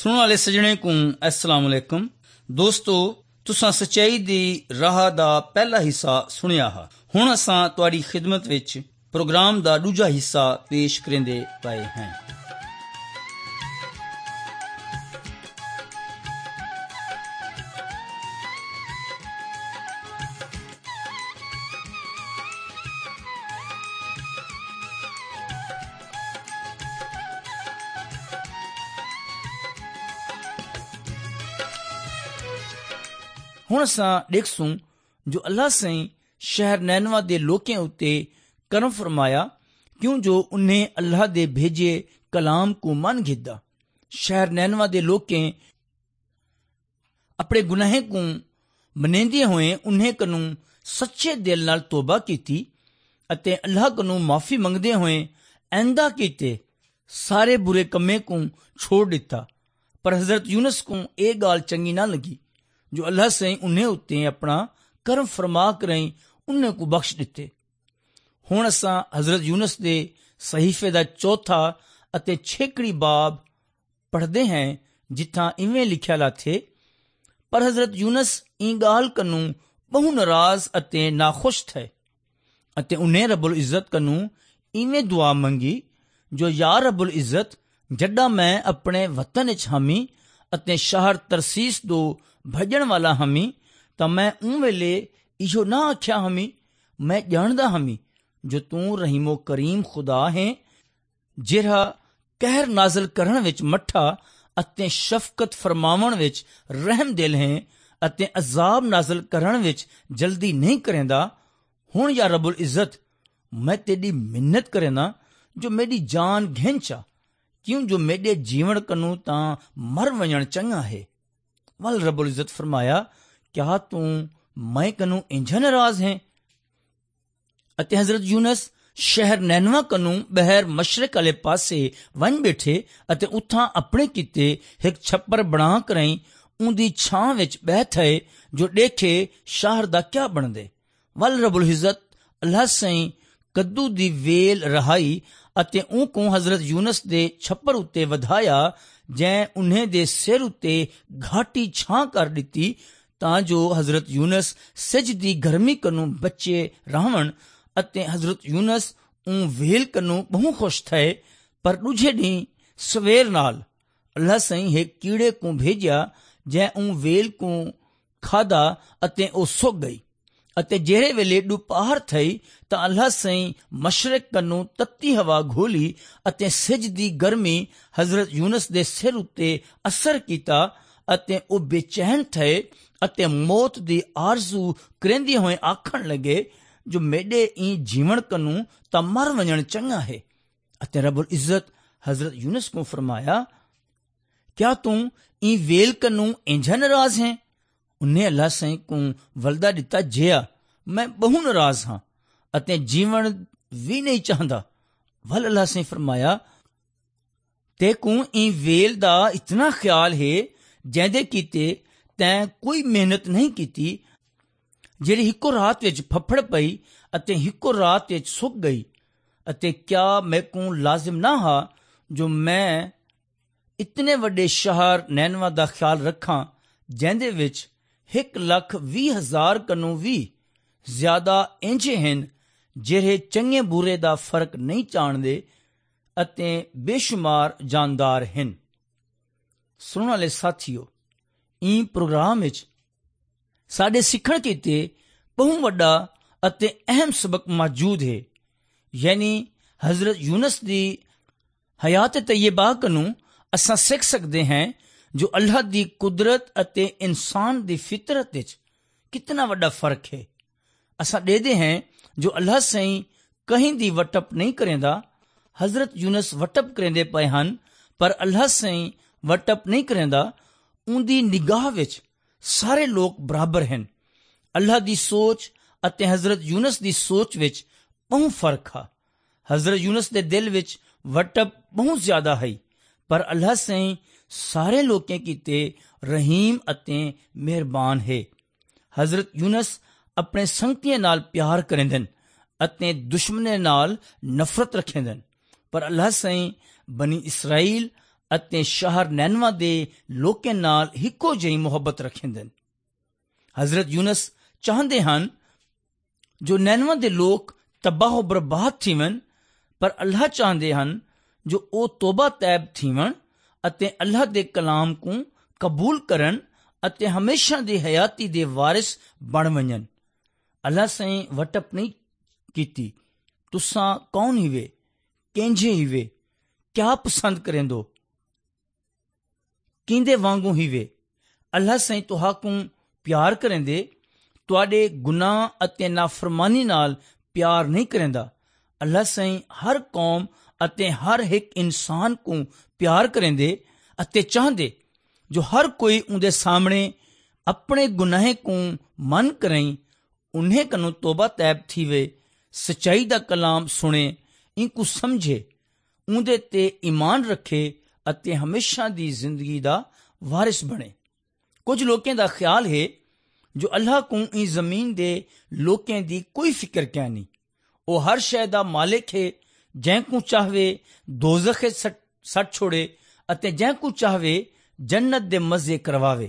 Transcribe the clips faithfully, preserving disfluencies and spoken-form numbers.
सुनने वाले सजने को अस्सलाम वालेकुम। दोस्तो, तुसां सच्चाई दी राह दा पहला हिस्सा सुनिया हा। हुण असां तुहाडी खिदमत विच प्रोग्राम दा दूजा हिस्सा पेश करेंदे पए हैं। हुण असां ॾिसूं जो अल्लाह साईं शहर नैनवा दे लोकें उत्ते करम फरमाया क्यों जो उन्हें अल्लाह दे भेजे कलाम को मन गिद्दा। शहर नैनवा दे लोकें अपने गुनाहें को मनेंदे हुए उन्हें कनू सच्चे दिल नाल तौबा कीती अते अल्लाह कनू माफी मंगदे हुए आइंदा कीते सारे बुरे कम्में को छोड़ दिता। पर हजरत यूनुस को यह गाल चंगी ना लगी जो अल्लाह से उन्हें उत्ते अपना करम फरमा कर उन्हें को बख्श दिते। हुण असां हजरत यूनुस दे सहीफे दा चौथा अते छेकड़ी बाब पढ़ते हैं जिथा इवें लिखिया ला थे। पर हजरत यूनुस ई गाल कनू बहु नाराज अते नाखुश थे अते उन्हें रब्बुल इज्जत कनू इवें दुआ मंगी जो यार रब्बुल इज्जत जड्डा मैं अपने वतन च हमी अते शहर तरसीस दो भजन वाला हमी तो मैं उन वेले इहो ना आख्या हमी मैं जानदा हमी जो तू रहीमो करीम खुदा है जिहड़ा कहर नाजल करन विच मठा अते शफकत फरमावण विच रहम दिल है अते अजाब नाजल करन विच जल्दी नहीं करेंदा। हुण या रब्बुल इज्जत मैं तेरी मिन्नत करेंदा जो मेरी जान घिंचा क्यों जो मेरे जीवन कनू ता मर वजन चंगा है। वल रब्बुल इज्जत फरमाया क्या तू मैं कनू इंज नाराज है। अते हजरत यूनुस शहर नैनवा कनू बहर मशरक वाले पासे वन बैठे अते उथा अपने किते एक छप्पर बना कर उंदी छां विच बैठे जो देखे शहर दा क्या बनदे। वल रब्बुल इज्जत अल्लाह सई कद्दू दी वेल रहाई अते ऊं को हजरत यूनुस दे छप्पर उत्ते वधाया जै उन्हें दे सिर उत्ते घाटी छां कर दिती तां जो हजरत यूनुस सिज दी गर्मी कनू बच्चे रहवन अते हजरत यूनुस ऊं वेल कनू बहु खुश थे। पर दूजे डी सवेर नाल अल्लाह सही एक कीड़े को भेजा जै ऊं वेल को खादा अते ओ सुक गई अते जेरे वेले दुपहर थई तां अल्लाह सही मशरक कनू तत्ती हवा घोली अते सिज दी गर्मी हजरत यूनुस दे सिर उत्ते असर कीता अते ओ बेचैन थे अते मौत दी आरजू करेंदे हुए आखण लगे जो मेरे ई जीवन कनू तां मर वजन चंगा है। अते रब्बुल इज्जत हजरत यूनुस को फरमाया क्या तू ई वेल कनू इंज नाराज है। उन्हें अल्लाह सही को वलदा दिता जिया मैं बहु नाराज हाँ अते जीवन भी नहीं चाहता। वल अल्लाह से फरमाया ते को ई वेल दा इतना ख्याल है जैदे कीते तैं कोई मेहनत नहीं कीती जेड़ी हिको रात विच फफड़ पई अते हिको रात विच सुक गई। अते क्या मैं को लाजिम ना हा जो मैं इतने वड्डे शहर नैनवा दा ख्याल रखा जैंदे विच एक लख भी हजार कनू भी ज्यादा इंजे हैं जेरे चंगे बुरे दा फर्क नहीं जानदे अते बेशुमार जानदार हैं। सुनने वाले साथियों, ई प्रोग्राम विच साडे सिखण कीते बहु वड्डा अते अहम सबक मौजूद है। यानी हजरत यूनुस दी हयात तय्यबा कनू असां सीख सकते हैं जो अल्लाह दी कुदरत अते इंसान दी फितरत विच कितना वड्डा फर्क है। असां देदे हैं जो अल्लाह सही कहीं दी वटप नहीं करेंदा। हजरत यूनुस वटप करेंदे पए हन पर अल्लाह सही वटप नहीं करेंदा। उंदी निगाह विच सारे लोग बराबर हैं। अल्लाह दी सोच अते हजरत यूनुस दी सोच विच बहु फर्क है। हजरत यूनुस दे दिल विच वटप बहुत ज्यादा है पर अल्लाह सही सारे लोकें कीते रहीम अते मेहरबान है। हजरत यूनुस अपने संगतियों नाल प्यार करेंदे अते दुश्मने नाल नफरत रखेंदे पर अल्लाह सही बनी इसराइल ਅਤੇ ਸ਼ਹਿਰ ਨੈਨਵਾ ਦੇ ਲੋਕਾਂ ਨਾਲ ਇੱਕੋ ਜਿਹੀ ਮੁਹੱਬਤ ਰੱਖਦੇ ਹਨ। ਹਜ਼ਰਤ ਯੂਨਸ ਚਾਹੁੰਦੇ ਹਨ ਜੋ ਨੈਨਵਾ ਦੇ ਲੋਕ ਤਬਾਹ ਬਰਬਾਦ ਥੀਵਨ, ਪਰ ਅੱਲਾਹ ਚਾਹੁੰਦੇ ਹਨ ਜੋ ਉਹ ਤੋਬਾ ਤੈਬ ਥੀਵਨ ਅਤੇ ਅੱਲਾਹ ਦੇ ਕਲਾਮ ਨੂੰ ਕਬੂਲ ਕਰਨ ਅਤੇ ਹਮੇਸ਼ਾ ਦੀ ਹਯਾਤੀ ਦੇ ਵਾਰਿਸ ਬਣ ਵञनि। ਅੱਲਾਹ साईं वटप नहीं ਕੀਤੀ, तुसां कौन ही वे, कंहिंजे ही वे, क्या पसंद करेंदो, किंदे वांगू ही वे। ਅੱਲਾਹ साईं तुहाकू प्यार करेंदे, ਤੁਹਾਡੇ ਗੁਨਾਹ ਅਤੇ ਨਾਫਰਮਾਨੀ ਨਾਲ ਪਿਆਰ ਨਹੀਂ ਕਰੇਂਦਾ। ਅੱਲਾਹ ਸਾਈਂ ਹਰ ਕੌਮ ਅਤੇ ਹਰ ਇੱਕ ਇਨਸਾਨ ਨੂੰ ਪਿਆਰ ਕਰੇਂਦੇ ਅਤੇ ਚਾਹੁੰਦੇ ਜੋ ਹਰ ਕੋਈ ਉਹਦੇ ਸਾਹਮਣੇ ਆਪਣੇ ਗੁਨਾਹ ਨੂੰ ਮਨ ਕਰਈ, उन्हें कनु तोबा तैब थी वे, सच्चाई दा कलाम सुने, इनको समझे, उन्दे ते ईमान रखे अते हमेशा दी जिंदगी दा वारिस बने। कुछ लोकें दा ख्याल है जो अल्लाह को ई जमीन दे लोकें दी कोई फिक्र क्या नहीं, वो हर शय दा मालिक है, जैंकू चाहवे दोज़ख सट सट छोड़े अते जैंकू चाहवे जन्नत दे मजे करवावे।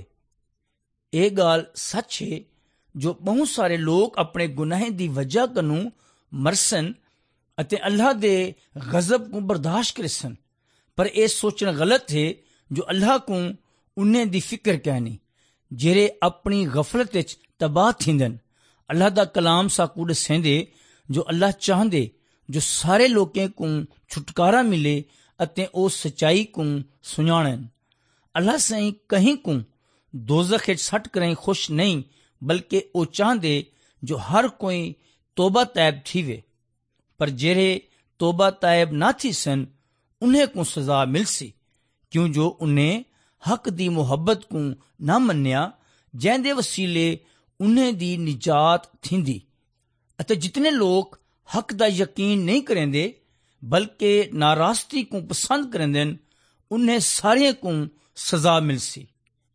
ये गाल सच है जो बहुत सारे लोग अपने गुनाहें दी वजह कनू मरसन अते अल्लाह दे गजब को बर्दाश्त करसन, पर यह सोचना गलत है जो अल्लाह को उन्हें दी फिक्र कहनी जेरे अपनी गफलत विच तबाह थींदन। अल्लाह दा कलाम साकू दसेंदे जो अल्लाह चाहंदे जो सारे लोकें को छुटकारा मिले अते ओ सच्चाई को सुञाणन। अल्लाह साईं कहीं को दोज़ख विच सट करें खुश नहीं, बल्कि वो चाहते जो हर कोई तोबा तैब थी वे, पर जेरे तोबा तैब ना थी सन उन्हें को सजा मिल सी, क्यों जो उन्हें हक दी मुहब्बत को ना मन्या जैंदे वसीले उन्हें दी निजात थींदी। अते जितने लोग हक दा यकीन नहीं करेंदे बल्कि नारास्ती को पसंद करेंदे उन्हें सारे को सजा मिल सी।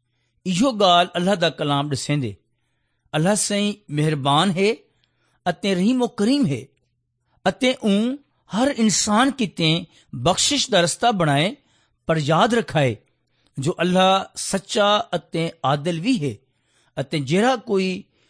इहो गाल अल्लाह दा कलाम दसेंदे। अल्लाह साईं मेहरबान है अते रहीमो करीम है अते ऊ हर इंसान किते बख्शिश दा रस्ता बनाए, पर याद रखाए जो अल्लाह सच्चा अते आदिल भी है अते जेड़ा कोई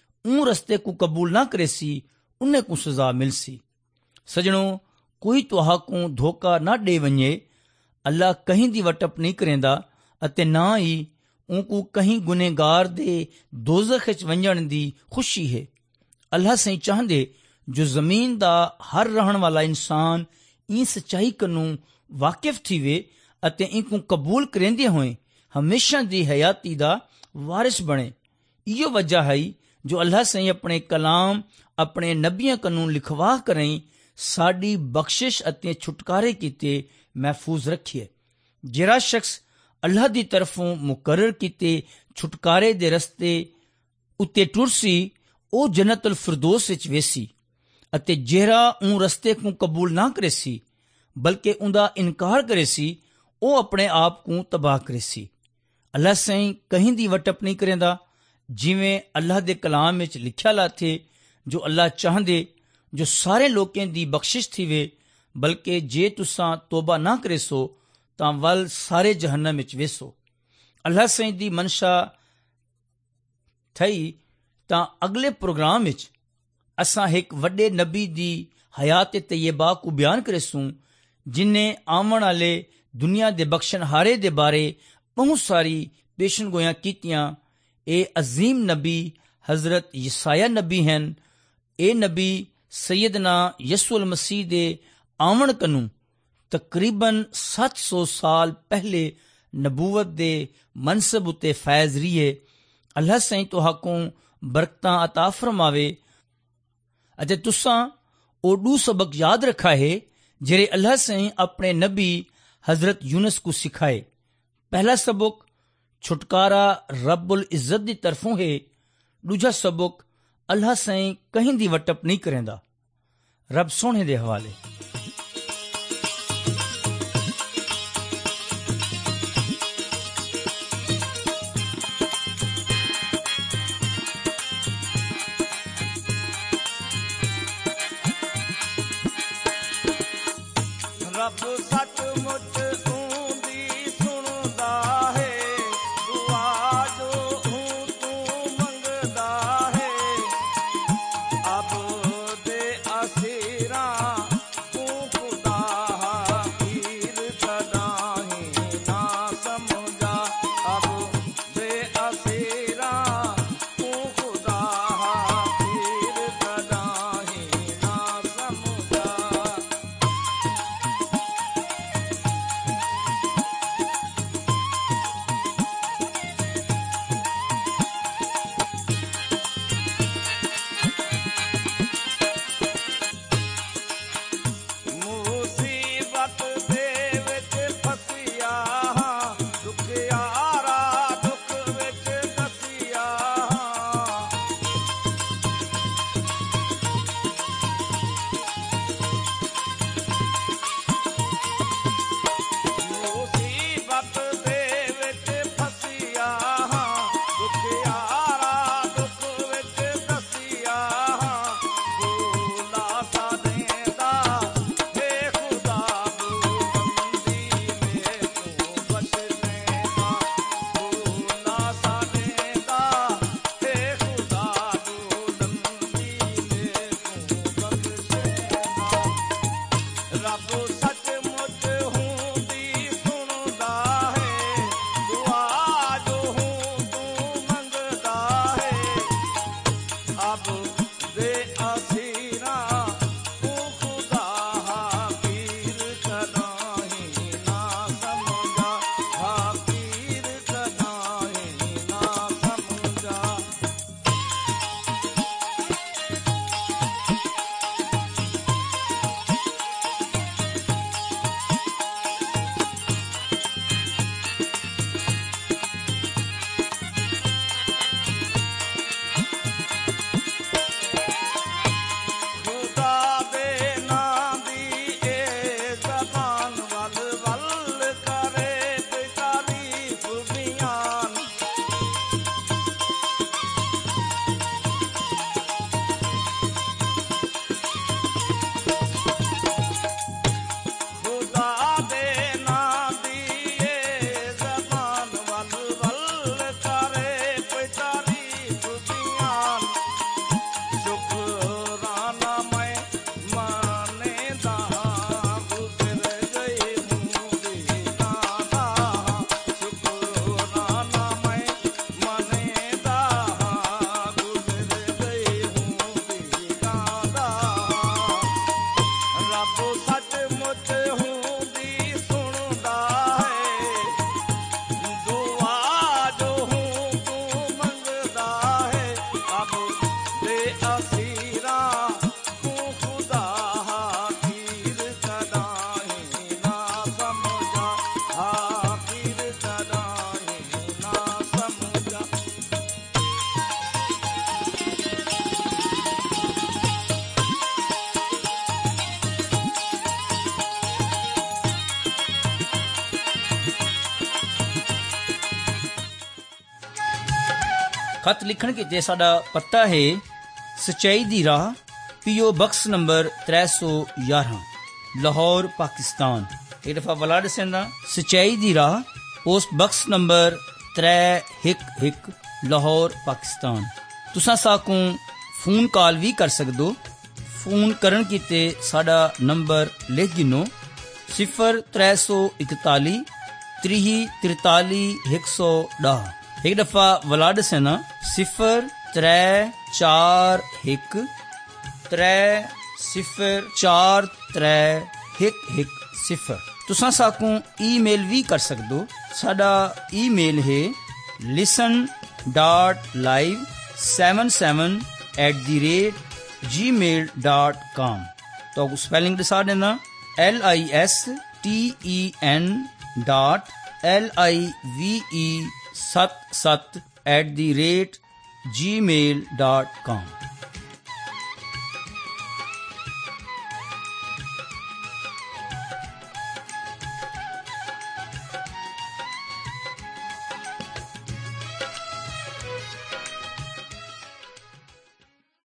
ऊ रस्ते को कबूल ना करे सी उन्हें को सजा मिल सी। सजणो, कोई तुहा को धोखा ना दे वञे। अल्लाह कहीं दी वटप नहीं करेंदा अते ना ही उनको कहीं गुनेगार दे दोज़ख विच वञण दी खुशी है। अल्लाह साईं चाहंदे जो जमीन दा हर रहण वाला इंसान ई सच्चाई कनू वाकिफ थी वे अते इनको कबूल करेंदे होए हमेशा दी हयाती दा वारिस बने। इहो वजह है जो अल्लाह साईं अपने कलाम अपने नबियां कनू लिखवा करई साडी बख्शिश अते छुटकारे कीते महफूज रखिए। जेड़ा शख्स अल्लाह दी तरफों मुकर्रर कीते छुटकारे दे रस्ते उत्ते टुरसी ओ जन्नतुल फिरदौस विच वेसी अते जेड़ा ऊ रस्ते को कबूल ना करे सी बल्कि उंदा इनकार करे सी ओ अपने आप को तबाह करे सी। अल्लाह साईं कहीं दी वटप नहीं करेंदा, जिवें अल्लाह दे कलाम विच लिखिया लाथे जो अल्लाह चाहंदे जो सारे लोकें दी बख्शिश थी वे, बल्कि जे तुसां तोबा ना करे सो तां वल सारे जहन्नम विच वेसो। अल्लाह साईं दी मनशा थई तां अगले प्रोग्राम विच असां एक वड्डे नबी दी हयात तैयबा को बयान करेसूं जिन्हें आवन वाले दुनिया दे बख्शनहारे दे बारे बहुत सारी पेशन गोयां कीतियां। ए अजीम नबी हजरत यसाया नबी हैं। ए नबी सैयदना यसुल मसीह दे आवन कनू तकरीबन सत्त सौ साल पहले नबूवत दे मनसब उते फैज रिए। अल्लाह साईं तुहाकों बरकतां अता फरमावे अते तुसां ओडू सबक याद रखा है जेरे अल्लाह साईं अपने नबी हजरत यूनुस को सिखाए। पहला सबक छुटकारा रब्बुल इज्जत दी तरफों है। दूजा सबक अल्लाह साईं कहीं दी वटप नहीं करेंदा। रब सोने दे हवाले। रब सचमुच ऊंदी अब दे असीरा तू खुदा हाकिर कनाही ना समझा, हाकिर कनाही ना समझा। खुदा दे नां दी ए ज़बान वल वल करे ते तारीफ बयान। खुदा दे नां दी ए ज़बान वल वल करे ते तारीफ बयान। शुकराना मैं माने दा गुजर गई हूँ दीवाना, शुकराना मैं माने दा गुजर गई हूँ दीवाना। रब सचमुच हुंदी सुनदा है, दुआ जो हूँ तू मंगदा है। अब दे असीरा तू खुदा हाकिर कनाही ना समझा, हाकिर कनाही ना समझा। खत लिखण किते साडा पता है सच्चाई दी राह, पीओ बक्स नंबर त्रै सौ ग्यारह, लाहौर पाकिस्तान। एक दफा वलाड सेंदा सच्चाई दी राह, पोस्ट बक्स नंबर त्रै हिक हिक, लाहौर पाकिस्तान। तुसां साकू फोन कॉल भी कर सकदो। फोन करन किते साडा नंबर लिख गिनो सिफर त्रै सौ इकताली त्रीह तिरताली एक सौ दह। एक दफा वलाड सेना सिफर त्रै चार हिक त्रै सिफर चार त्रै हिक हिक सिफर। तुसां साकू ईमेल भी कर सकदो। साडा ईमेल है listen dot live seven seven at the rate gmail dot com. तो स्पेलिंग दसा देना L I S T E N dot L I V E सत सत at the rate gmail dot com.